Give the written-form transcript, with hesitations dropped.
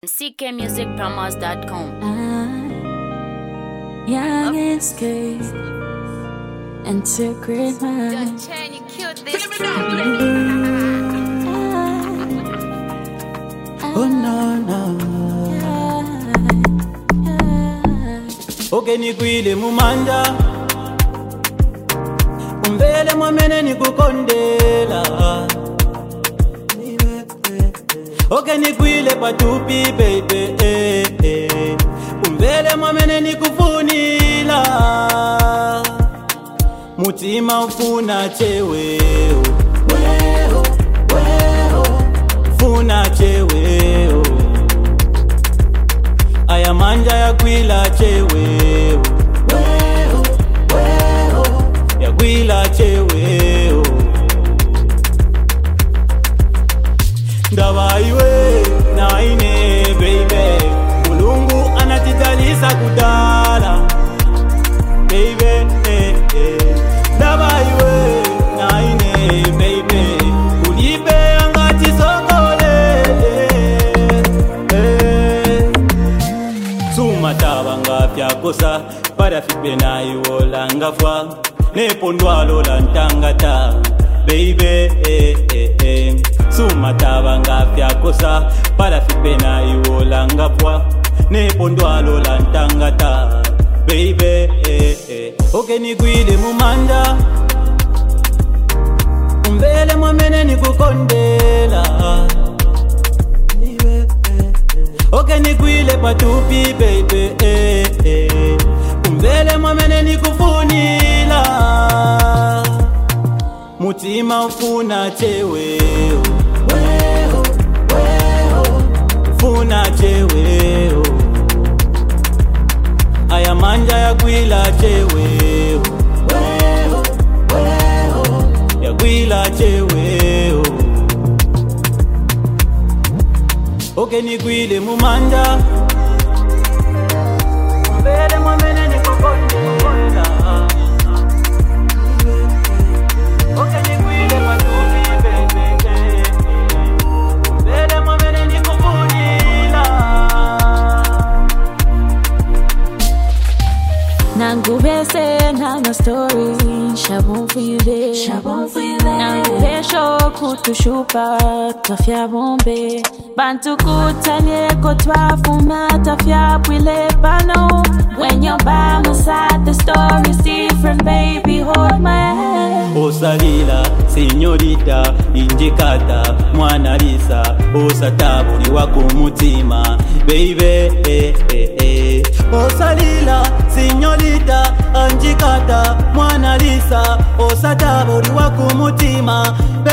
ckmusicpromos.com. Young escape and secret mind. Oh no no. Okay nikwile mumanda umbele mwamene nikukondela. Okay nikwile patupi baby umbele mwamene nikufunila. Mutima ufuna chewe funa chewe aya manja ya kwila chewe ya kwila chewe ndabaiwe naine baby mulungu anatitalisa kudala baby ndabaiwe naine baby ulipe angati sokole sumataba ngapyakosa parafipe nayiwola ngafwa nepondwalo la ntangata baby sumataba ngapyakosa parafipe nayiwola ngafwa nepondwalo la ntangata baby okay nikwile mumanda umbele mwamene nikukondela. Okay nikwile patupi baby umbele mwamene nikufunila. Mutima ufuna chewe funa chewe aya manja ya kwila chewe ya kwila chewe. Okay nikwile mumanda umbele mwamene nikukondela. Okay nikwile patupi baby umbele mwamene nikufunila. Nangubese na story Shabon for you there Nangubesho kutushupa Tafya bombe Bantu kutanye kotwa fuma Tafya pwile bano When you're by my side the story's different baby hold my hand. Osalila señorita injikata mwana lisa osatabuli wako mutima baby Osalila señorita injikata mwana lisa osatabuli wako mutima